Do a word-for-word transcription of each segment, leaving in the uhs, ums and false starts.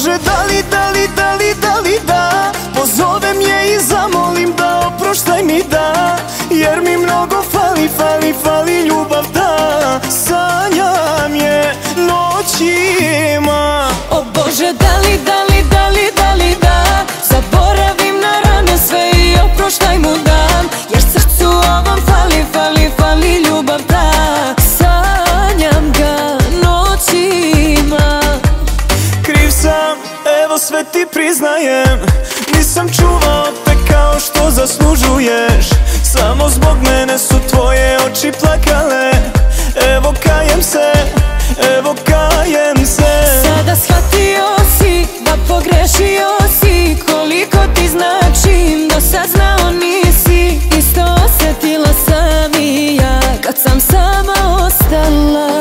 Bože, da li, da li, da li, da li da pozovem je i zamolim da oproštaj mi da, jer mi mnogo fali, fali, fali ljubav da sanjam je noćima. O Bože, da li, da li, da li, da li da zaboravim na rane sve i oproštaj mu dam, jer srcu ovom fali, fali, fali ljubav da sanjam ga noćima. Kriv sam, evo sve ti priznajem, nisam čuvao te kao što zaslužuješ, samo zbog mene su tvoje oči plakale. Evo kajem se, evo kajem se. Sada shvatio si da pogrešio si, koliko ti značim, do sad znao nisi. Isto osjetila sam i ja kad sam sama ostala.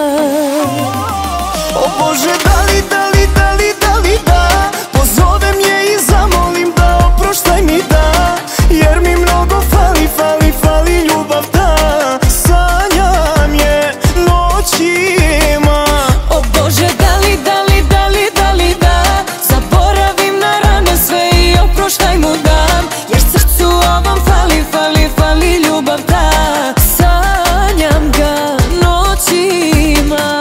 O Bože, da li, da li, da li, da li da pozovem je i zamolim da oproštaj mi da, jer mi mnogo fali, fali, fali ljubav da sanjam je noćima. O Bože, da li, da li, da li, da li da zaboravim na rane sve i oproštaj mu dam, jer srcu ovom fali, fali, fali ljubav da sanjam ga noćima.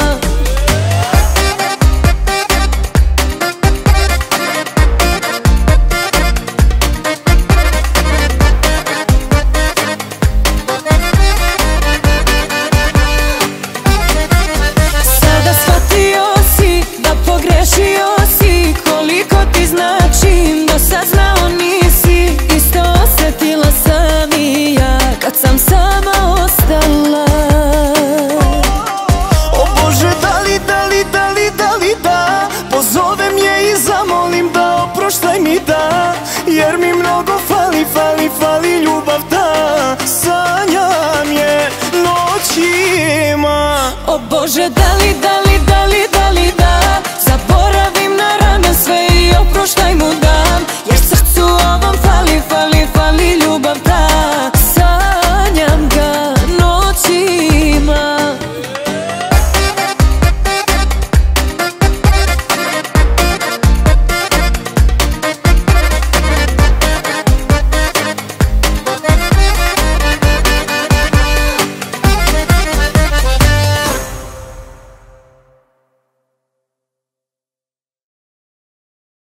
Pogrešio si, koliko ti značim, do sad znao nisi. Isto osjetila sam i ja kad sam sama ostala. O Bože, da li, da li, da li, da li da pozovem je i zamolim da oproštaj mi da, jer mi mnogo fali, fali, fali ljubav da sanjam je noćima. O Bože, da li